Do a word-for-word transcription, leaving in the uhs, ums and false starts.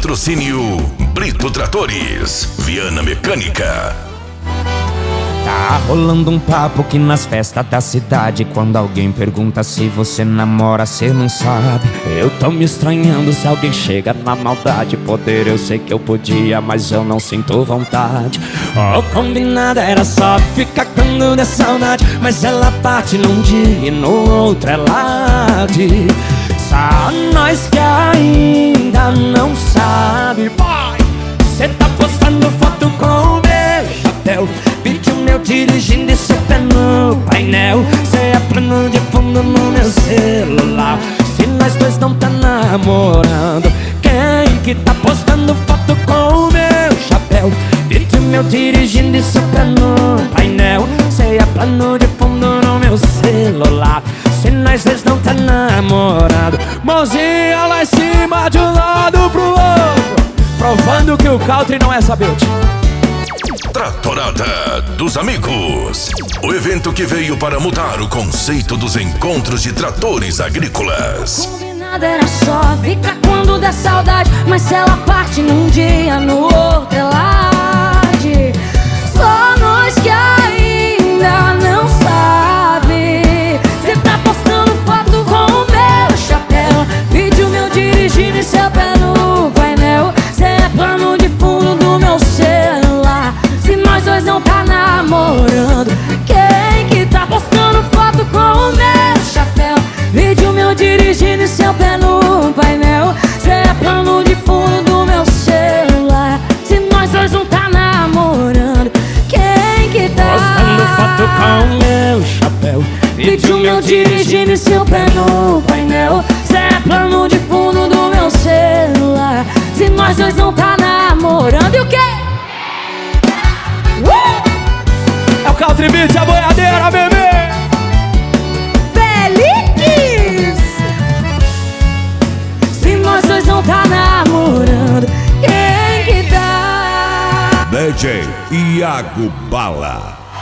Patrocínio Brito Tratores, Viana Mecânica. Tá rolando um papo que nas festas da cidade, quando alguém pergunta se você namora, cê não sabe. Eu tô me estranhando se alguém chega na maldade. Poder eu sei que eu podia, mas eu não sinto vontade. O combinado era só ficar quando der saudade, mas ela parte num dia e no outro ela diz. Só nós que ainda não sabe. Boy, cê tá postando foto com o meu chapéu, vídeo meu dirigindo e seu pé no painel. Cê é plano de fundo no meu celular. Se nós dois não tá namorando, quem que tá postando foto com o meu chapéu, vídeo meu dirigindo e seu pé no painel? Cê é plano de fundo no meu celular. Se nós dois não tá namorando, mãozinha lá em cima de um lado pro outro, provando que o country não é essa beauty. Tratorada dos Amigos, o evento que veio para mudar o conceito dos encontros de tratores agrícolas. Combinado era só ficar quando der saudade, mas se ela parte num dia, no outro ela age. Só nós que ainda não sabe. Cê tá postando foto com o meu chapéu, vídeo meu dirigindo e seu pé no painel. Cê é plano de fundo do meu celular. Se nós dois não tá namorando, quem que tá postando foto com o meu chapéu, vídeo meu dirigindo e seu pé no painel? Cê é plano de fundo do meu celular. Se nós dois não tá namorando, quem que tá postando foto com o meu chapéu, vídeo meu dirigindo e seu pé no painel? Cê é plano de fundo do meu celular. Se nós dois não tá namorando, e o quê? É o country beat, a boiadeira, bebê. Feliz! Se nós dois não tá namorando, quem que tá? D J Iago Bala.